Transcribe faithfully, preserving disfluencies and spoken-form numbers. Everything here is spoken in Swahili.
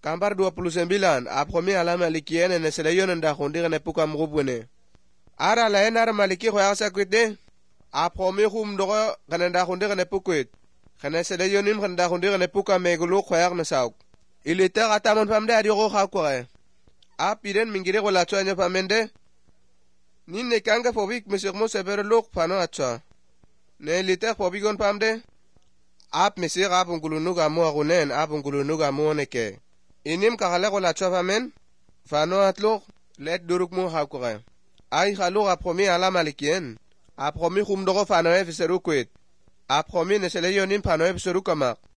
Kambar dua puluh sembilan apromi ala malikien ne seleyon nda khondir ne puka mrubwene. Ara la enar maliki khoya sakwite apromi khum dogo kananda khondir ne pukwit. Khana seleyonim khanda khondir ne puka megulu khoya ne sauk. Iliter atamon pamde adiro khakore. A piden mingire gola tsoanya pamende. Ninne kanga fobik mesir mo seber lok pano atsa. Ne iliter fobigon pamde. Ap mesir apungulunuga mo agunen apungulunuga mo neke. Inim kakale gola tsa pamen. Fano atlok let duruk mo khakore. Ay khalo apromi ala malikien. Apromi khum dogo fano e fiseru kwit. Apromi ne seleyonim pano e fiseru kamak.